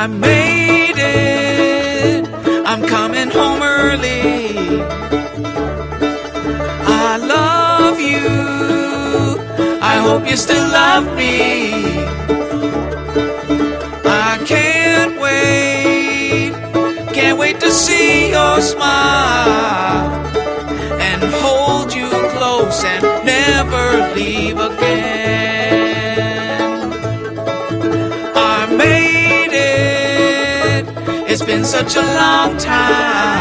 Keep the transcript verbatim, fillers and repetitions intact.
I made it, I'm coming home early. I love you, I hope you still love me. I can't wait, can't wait to see your smile and hold you close and never leave again. I made it, it's been such a long time.